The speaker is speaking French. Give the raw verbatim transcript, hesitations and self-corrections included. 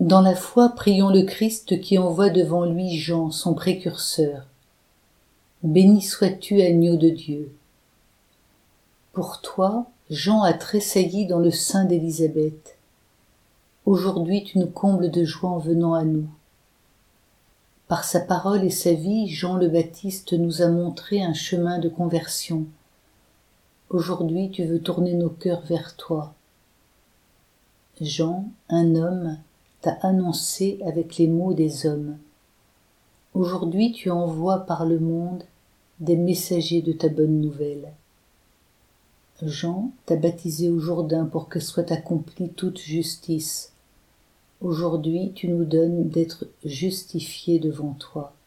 Dans la foi, prions le Christ qui envoie devant lui Jean, son précurseur. Béni sois-tu, agneau de Dieu. Pour toi, Jean a tressailli dans le sein d'Élisabeth. Aujourd'hui, tu nous combles de joie en venant à nous. Par sa parole et sa vie, Jean le Baptiste nous a montré un chemin de conversion. Aujourd'hui, tu veux tourner nos cœurs vers toi. Jean, un homme, t'a annoncé avec les mots des hommes. Aujourd'hui, tu envoies par le monde des messagers de ta bonne nouvelle. Jean t'a baptisé au Jourdain pour que soit accomplie toute justice. Aujourd'hui, tu nous donnes d'être justifiés devant toi.